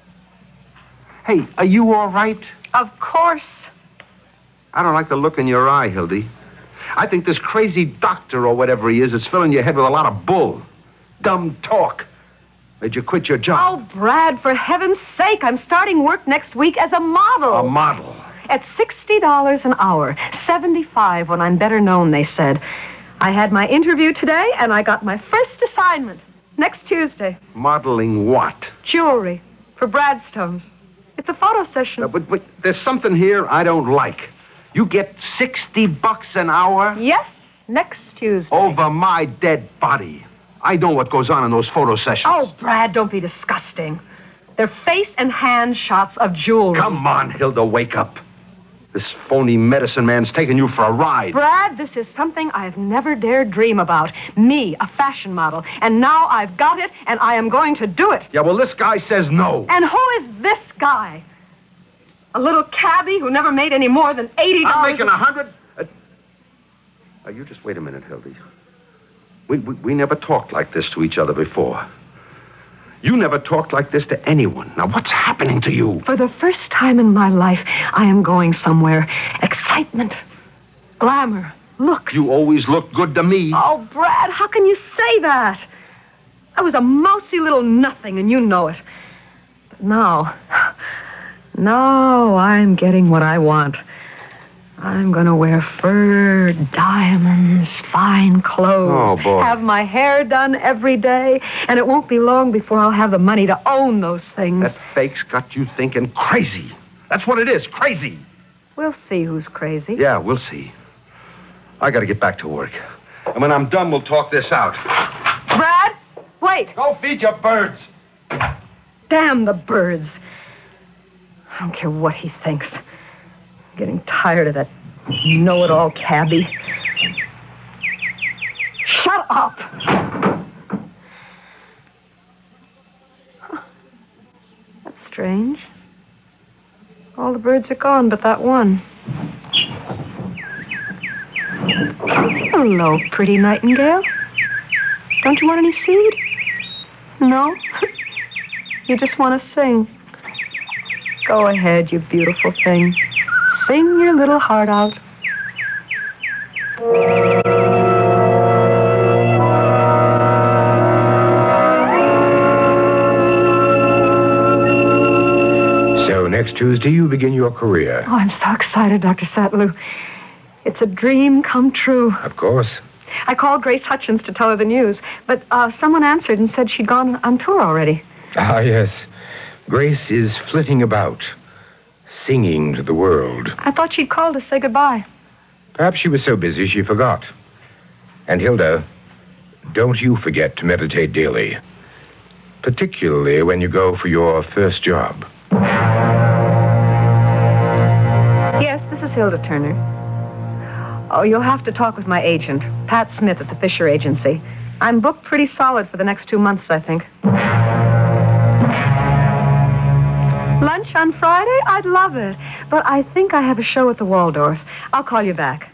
Hey, are you all right? Of course. I don't like the look in your eye, Hildy. I think this crazy doctor or whatever he is is filling your head with a lot of bull. Dumb talk. Made you quit your job. Oh, Brad, for heaven's sake, I'm starting work next week as a model. A model? At sixty dollars an hour. seventy-five when I'm better known, they said. I had my interview today, and I got my first assignment. Next Tuesday. Modeling what? Jewelry. For Bradstones. It's a photo session. Uh, but, but there's something here I don't like. You get sixty bucks an hour? Yes, next Tuesday. Over my dead body. I know what goes on in those photo sessions. Oh, Brad, don't be disgusting. They're face and hand shots of jewelry. Come on, Hilda, wake up. This phony medicine man's taking you for a ride. Brad, this is something I've never dared dream about. Me, a fashion model. And now I've got it, and I am going to do it. Yeah, well, this guy says no. And who is this guy? A little cabbie who never made any more than eighty dollars. I'm making a hundred. Uh, uh, you just wait a minute, Hildy. We, we, we never talked like this to each other before. You never talked like this to anyone. Now, what's happening to you? For the first time in my life, I am going somewhere. Excitement, glamour, looks. You always looked good to me. Oh, Brad, how can you say that? I was a mousy little nothing, and you know it. But now, now I'm getting what I want. I'm going to wear fur, diamonds, fine clothes. Oh, boy. Have my hair done every day, and it won't be long before I'll have the money to own those things. That fake's got you thinking crazy. That's what it is, crazy. We'll see who's crazy. Yeah, we'll see. I got to get back to work. And when I'm done, we'll talk this out. Brad, wait. Go feed your birds. Damn the birds. I don't care what he thinks. I'm getting tired of that know-it-all cabbie. Shut up! Huh. That's strange. All the birds are gone but that one. Hello, pretty nightingale. Don't you want any seed? No? You just want to sing. Go ahead, you beautiful thing. Sing your little heart out. So next Tuesday you begin your career. Oh, I'm so excited, Doctor Sattlew. It's a dream come true. Of course. I called Grace Hutchins to tell her the news, but uh, someone answered and said she'd gone on tour already. Ah, yes. Grace is flitting about, singing to the world. I thought she'd called to say goodbye. Perhaps she was so busy she forgot. And Hilda, don't you forget to meditate daily, particularly when you go for your first job. Yes, this is Hilda Turner. Oh, you'll have to talk with my agent, Pat Smith at the Fisher Agency. I'm booked pretty solid for the next two months, I think. Lunch on Friday? I'd love it. But I think I have a show at the Waldorf. I'll call you back.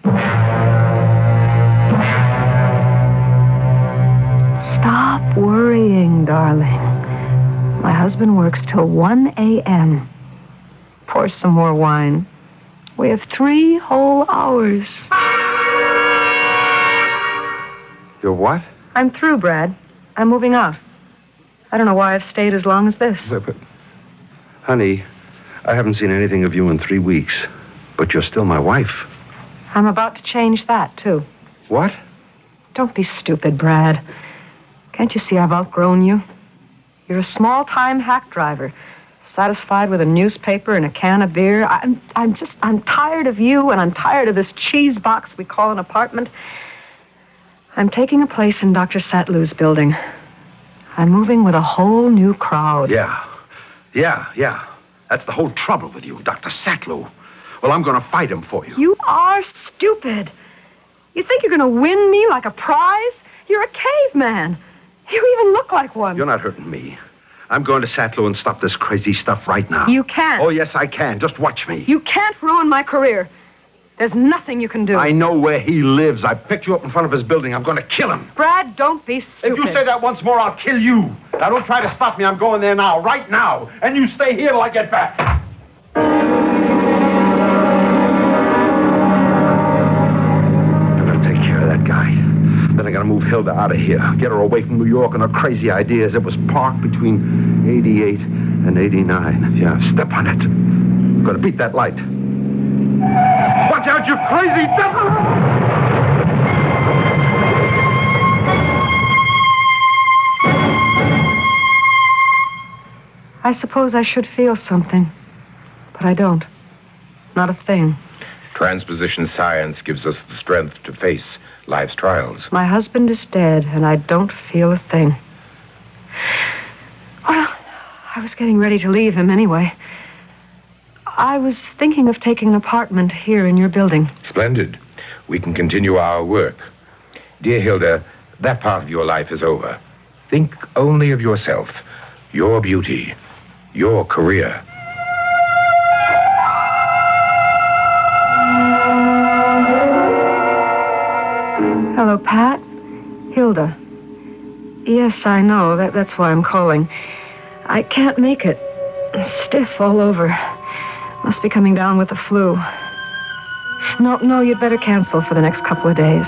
Stop worrying, darling. My husband works till one a.m. Pour some more wine. We have three whole hours. You're what? I'm through, Brad. I'm moving out. I don't know why I've stayed as long as this. But, but, honey, I haven't seen anything of you in three weeks, but you're still my wife. I'm about to change that, too. What? Don't be stupid, Brad. Can't you see I've outgrown you? You're a small-time hack driver, satisfied with a newspaper and a can of beer. I'm, I'm just, I'm tired of you, and I'm tired of this cheese box we call an apartment. I'm taking a place in Doctor Satlew's building. I'm moving with a whole new crowd. Yeah, yeah, yeah. That's the whole trouble with you, Doctor Satlew. Well, I'm going to fight him for you. You are stupid. You think you're going to win me like a prize? You're a caveman. You even look like one. You're not hurting me. I'm going to Satlew and stop this crazy stuff right now. You can't. Oh, yes, I can. Just watch me. You can't ruin my career. There's nothing you can do. I know where he lives. I picked you up in front of his building. I'm going to kill him. Brad, don't be stupid. If you say that once more, I'll kill you. Now, don't try to stop me. I'm going there now, right now. And you stay here till I get back. I'm going to take care of that guy. Then I got to move Hilda out of here. Get her away from New York and her crazy ideas. It was parked between eighty-eight and eighty-nine. Yeah, step on it. I'm going to beat that light. Watch out, you crazy devil! I suppose I should feel something, but I don't. Not a thing. Transposition science gives us the strength to face life's trials. My husband is dead, and I don't feel a thing. Well, I was getting ready to leave him anyway. I was thinking of taking an apartment here in your building. Splendid. We can continue our work. Dear Hilda, that part of your life is over. Think only of yourself, your beauty, your career. Hello, Pat. Hilda. Yes, I know. That, that's why I'm calling. I can't make it. I'm stiff all over. Must be coming down with the flu. No, no, you'd better cancel for the next couple of days.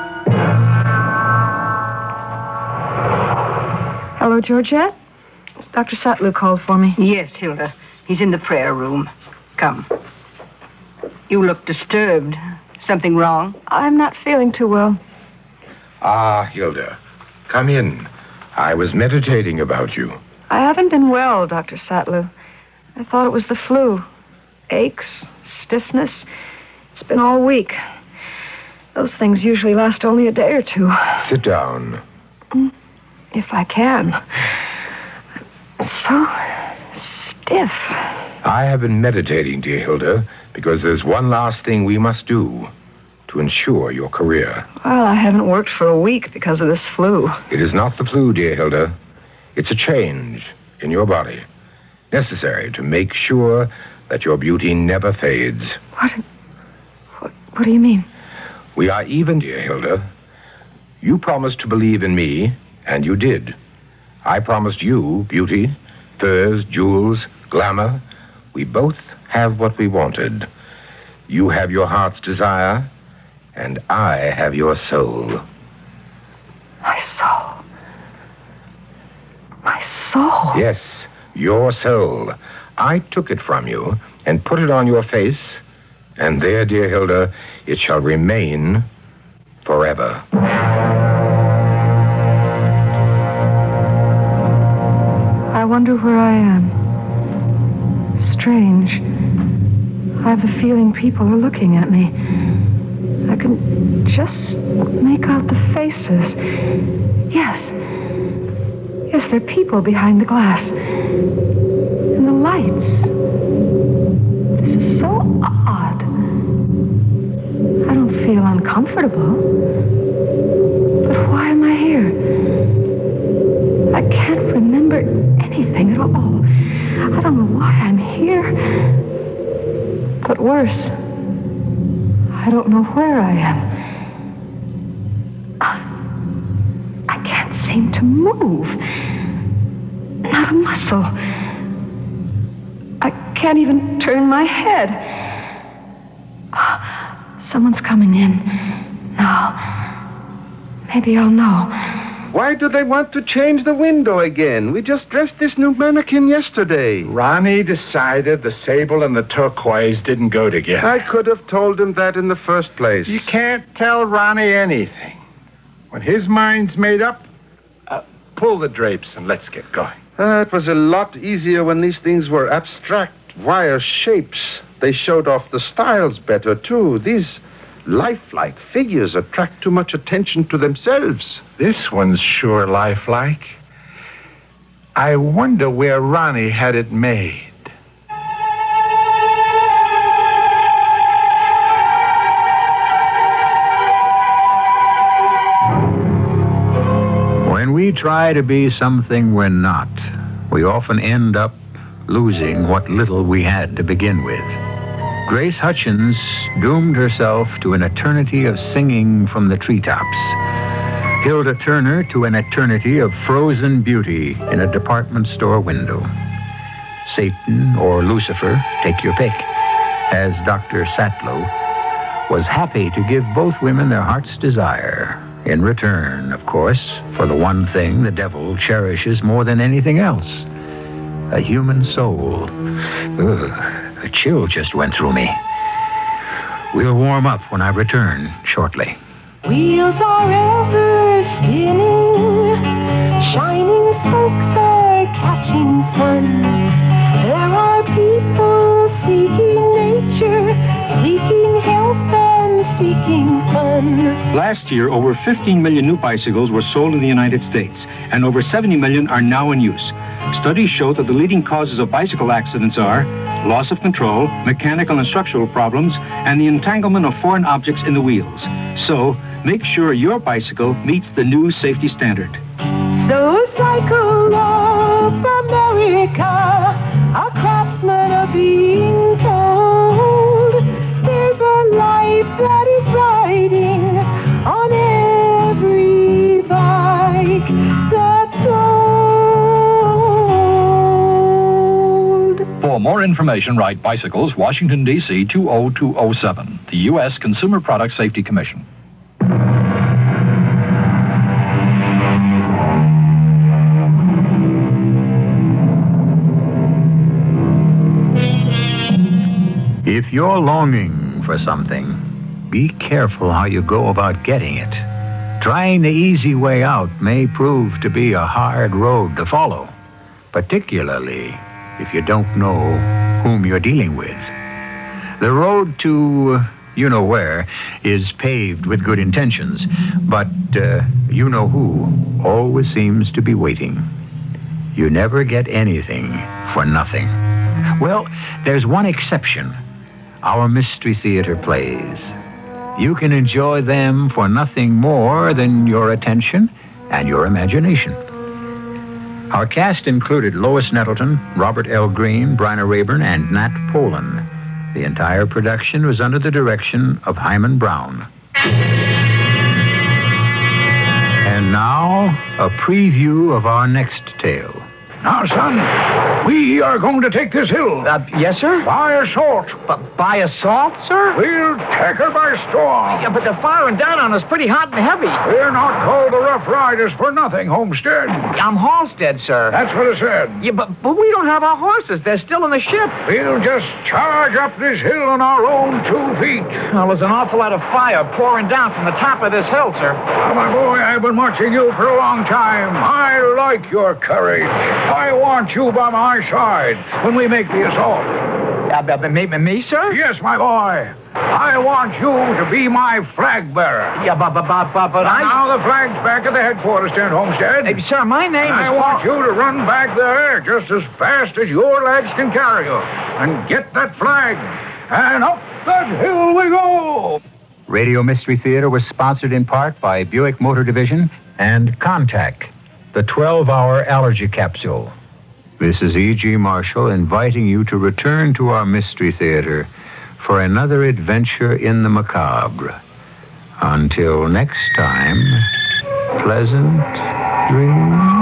Hello, Georgette? Doctor Satlew called for me. Yes, Hilda. He's in the prayer room. Come. You look disturbed. Something wrong? I'm not feeling too well. Ah, Hilda, come in. I was meditating about you. I haven't been well, Doctor Satlew. I thought it was the flu. Aches, stiffness. It's been all week. Those things usually last only a day or two. Sit down. If I can. so stiff. I have been meditating, dear Hilda, because there's one last thing we must do to ensure your career. Well, I haven't worked for a week because of this flu. It is not the flu, dear Hilda. It's a change in your body, necessary to make sure that your beauty never fades. What? What, what do you mean? We are even, dear Hilda. You promised to believe in me, and you did. I promised you beauty, furs, jewels, glamour. We both have what we wanted. You have your heart's desire, and I have your soul. My soul? My soul? Yes, your soul. I took it from you and put it on your face, and there, dear Hilda, it shall remain forever. I wonder where I am. Strange. I have the feeling people are looking at me. I can just make out the faces. Yes. Yes, there are people behind the glass. And the lights. This is so odd. I don't feel uncomfortable. But why am I here? I can't remember anything at all. I don't know why I'm here. But worse, I don't know where I am. I can't seem to move. Not a muscle. I can't even turn my head. Someone's coming in. Now, maybe I'll know. Why do they want to change the window again? We just dressed this new mannequin yesterday. Ronnie decided the sable and the turquoise didn't go together. I could have told him that in the first place. You can't tell Ronnie anything. When his mind's made up, uh, pull the drapes and let's get going. Uh, it was a lot easier when these things were abstract, wire shapes. They showed off the styles better, too. These lifelike figures attract too much attention to themselves. This one's sure lifelike. I wonder where Ronnie had it made. When we try to be something we're not, we often end up losing what little we had to begin with. Grace Hutchins doomed herself to an eternity of singing from the treetops. Hilda Turner to an eternity of frozen beauty in a department store window. Satan or Lucifer, take your pick, as Doctor Satlow was happy to give both women their heart's desire. In return, of course, for the one thing the devil cherishes more than anything else, a human soul. Ugh, a chill just went through me. We'll warm up when I return shortly. Wheels are ever spinning, shining spokes are catching fun. There are people seeking nature, seeking health and seeking fun. Last year, over fifteen million new bicycles were sold in the United States, and over seventy million are now in use. Studies show that the leading causes of bicycle accidents are loss of control, mechanical and structural problems, and the entanglement of foreign objects in the wheels. So, make sure your bicycle meets the new safety standard. So cycle of America, our craftsmen are being told there's a life that is riding on every bike that's sold. For more information, write Bicycles, Washington, D C two oh two oh seven, the U S Consumer Product Safety Commission. If you're longing for something, be careful how you go about getting it. Trying the easy way out may prove to be a hard road to follow, particularly if you don't know whom you're dealing with. The road to you-know-where is paved with good intentions, but uh, you-know-who always seems to be waiting. You never get anything for nothing. Well, there's one exception. Our Mystery Theater plays. You can enjoy them for nothing more than your attention and your imagination. Our cast included Lois Nettleton, Robert L. Green, Bryna Rayburn, and Nat Polen. The entire production was under the direction of Hyman Brown. And now, a preview of our next tale. Now, son, we are going to take this hill. Uh, yes, sir? By assault. B- by assault, sir? We'll take her by storm. Yeah, but they're firing down on us pretty hot and heavy. We're not called the Rough Riders for nothing, Homestead. I'm Halstead, sir. That's what I said. Yeah, but, but we don't have our horses. They're still in the ship. We'll just charge up this hill on our own two feet. Well, there's an awful lot of fire pouring down from the top of this hill, sir. Now, my boy, I've been watching you for a long time. I like your courage. I want you by my side when we make the assault. Uh, me, me, sir? Yes, my boy. I want you to be my flag bearer. Yeah, but, but, but, but, but I... Now the flag's back at the headquarters tent, Homestead. Hey, sir, my name I is... I want you to run back there just as fast as your legs can carry you. And get that flag. And up that hill we go. Radio Mystery Theater was sponsored in part by Buick Motor Division and Contact, the twelve-hour allergy capsule. This is E G. Marshall inviting you to return to our Mystery Theater for another adventure in the macabre. Until next time, pleasant dreams.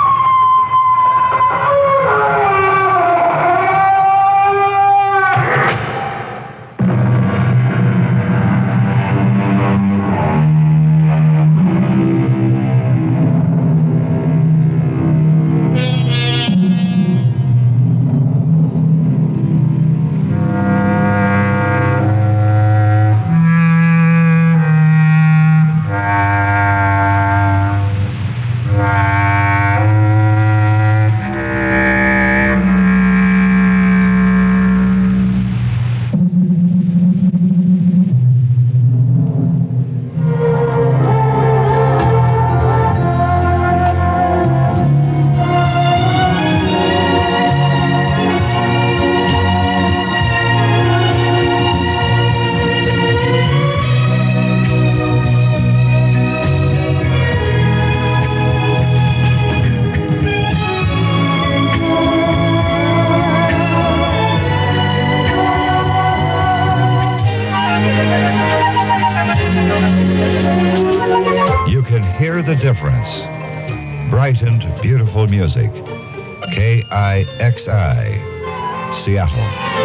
The difference. Brightened, beautiful music. K I X I, Seattle.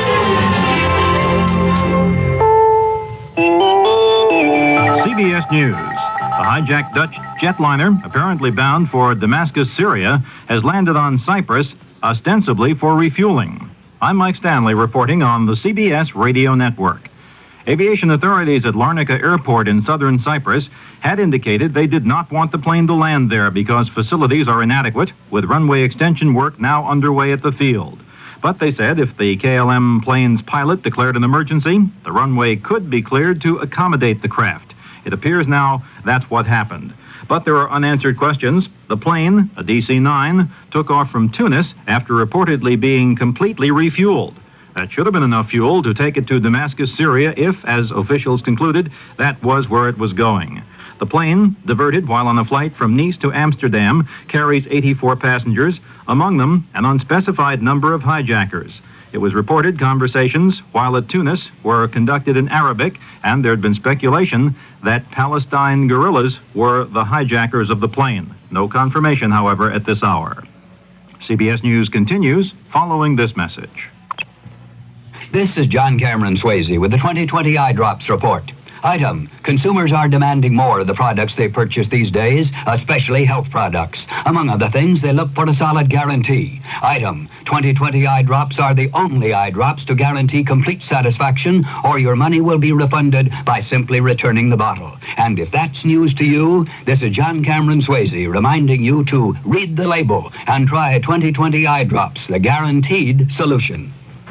C B S News. A hijacked Dutch jetliner, apparently bound for Damascus, Syria, has landed on Cyprus, ostensibly for refueling. I'm Mike Stanley reporting on the C B S Radio Network. Aviation authorities at Larnaca Airport in southern Cyprus had indicated they did not want the plane to land there because facilities are inadequate, with runway extension work now underway at the field. But they said if the K L M plane's pilot declared an emergency, the runway could be cleared to accommodate the craft. It appears now that's what happened. But there are unanswered questions. The plane, a D C nine, took off from Tunis after reportedly being completely refueled. That should have been enough fuel to take it to Damascus, Syria, if, as officials concluded, that was where it was going. The plane, diverted while on a flight from Nice to Amsterdam, carries eighty-four passengers, among them an unspecified number of hijackers. It was reported conversations while at Tunis were conducted in Arabic, and there had been speculation that Palestine guerrillas were the hijackers of the plane. No confirmation, however, at this hour. C B S News continues following this message. This is John Cameron Swayze with the twenty twenty Eye Drops Report. Item, consumers are demanding more of the products they purchase these days, especially health products. Among other things, they look for a solid guarantee. Item, twenty twenty Eye Drops are the only eye drops to guarantee complete satisfaction, or your money will be refunded by simply returning the bottle. And if that's news to you, this is John Cameron Swayze reminding you to read the label and try twenty twenty Eye Drops, the guaranteed solution.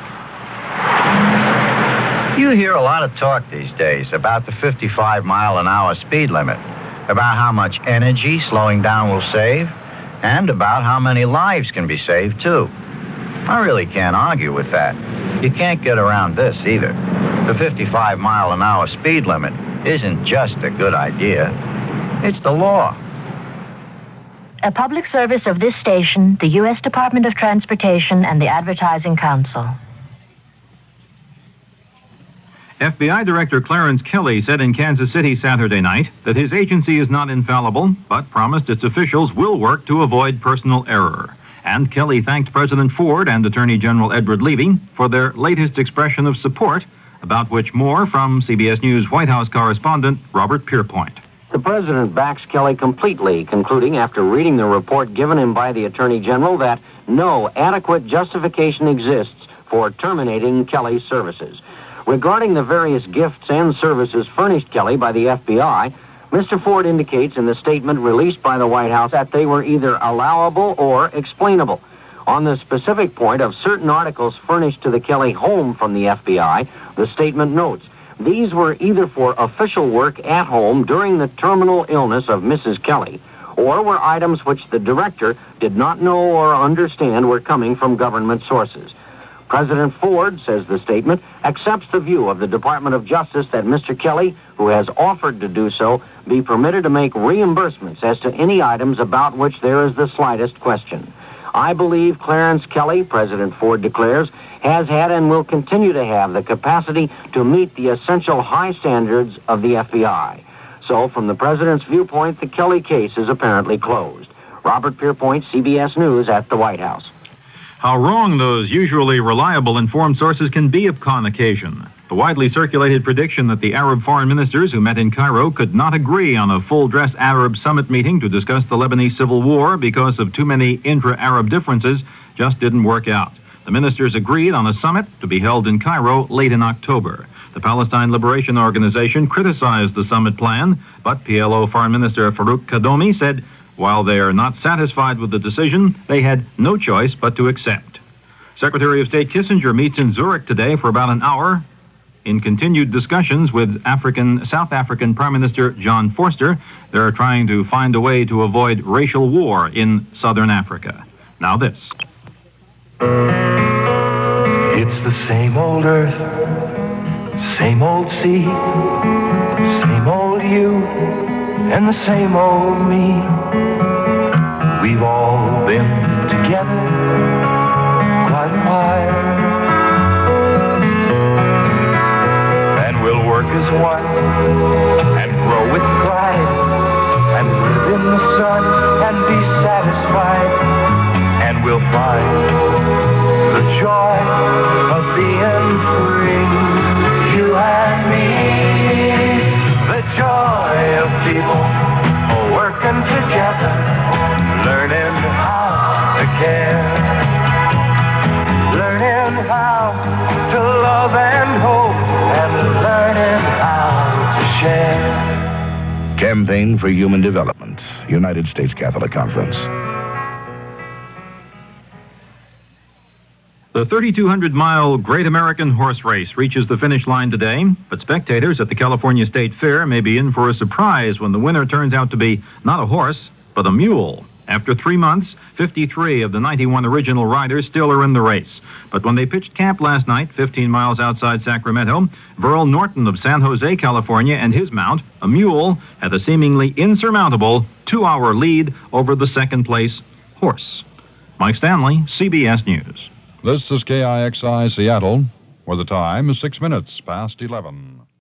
You hear a lot of talk these days about the fifty-five mile an hour speed limit, about how much energy slowing down will save. And about how many lives can be saved, too. I really can't argue with that. You can't get around this either. The fifty-five mile an hour speed limit isn't just a good idea. It's the law. A public service of this station, the U S Department of Transportation, and the Advertising Council. F B I Director Clarence Kelly said in Kansas City Saturday night that his agency is not infallible, but promised its officials will work to avoid personal error. And Kelly thanked President Ford and Attorney General Edward Levy for their latest expression of support, about which more from C B S News White House correspondent Robert Pierpoint. The president backs Kelly completely, concluding after reading the report given him by the Attorney General that no adequate justification exists for terminating Kelly's services. Regarding the various gifts and services furnished Kelly by the F B I, Mister Ford indicates in the statement released by the White House that they were either allowable or explainable. On the specific point of certain articles furnished to the Kelly home from the F B I, the statement notes, these were either for official work at home during the terminal illness of Missus Kelly, or were items which the director did not know or understand were coming from government sources. President Ford, says the statement, accepts the view of the Department of Justice that Mister Kelly, who has offered to do so, be permitted to make reimbursements as to any items about which there is the slightest question. I believe Clarence Kelly, President Ford declares, has had and will continue to have the capacity to meet the essential high standards of the F B I. So, from the president's viewpoint, the Kelly case is apparently closed. Robert Pierpoint, C B S News at the White House. How wrong those usually reliable informed sources can be upon occasion. The widely circulated prediction that the Arab foreign ministers who met in Cairo could not agree on a full-dress Arab summit meeting to discuss the Lebanese civil war because of too many intra-Arab differences just didn't work out. The ministers agreed on a summit to be held in Cairo late in October. The Palestine Liberation Organization criticized the summit plan, but P L O Foreign Minister Farouk Kadomi said while they are not satisfied with the decision, they had no choice but to accept. Secretary of State Kissinger meets in Zurich today for about an hour in continued discussions with African, South African Prime Minister John Vorster. They're trying to find a way to avoid racial war in southern Africa. Now this. It's the same old earth, same old sea, same old you, and the same old me. We've all been together quite a while, and we'll work as one and grow with pride and live in the sun and be satisfied, and we'll find the joy of being free, you and me. The joy of people working together, learning how to care, learning how to love and hope, and learning how to share. Campaign for Human Development, United States Catholic Conference. The thirty-two hundred mile Great American Horse Race reaches the finish line today, but spectators at the California State Fair may be in for a surprise when the winner turns out to be not a horse, but a mule. After three months, fifty-three of the ninety-one original riders still are in the race. But when they pitched camp last night, fifteen miles outside Sacramento, Burl Norton of San Jose, California, and his mount, a mule, had a seemingly insurmountable two-hour lead over the second-place horse. Mike Stanley, C B S News. This is K I X I Seattle, where the time is six minutes past eleven.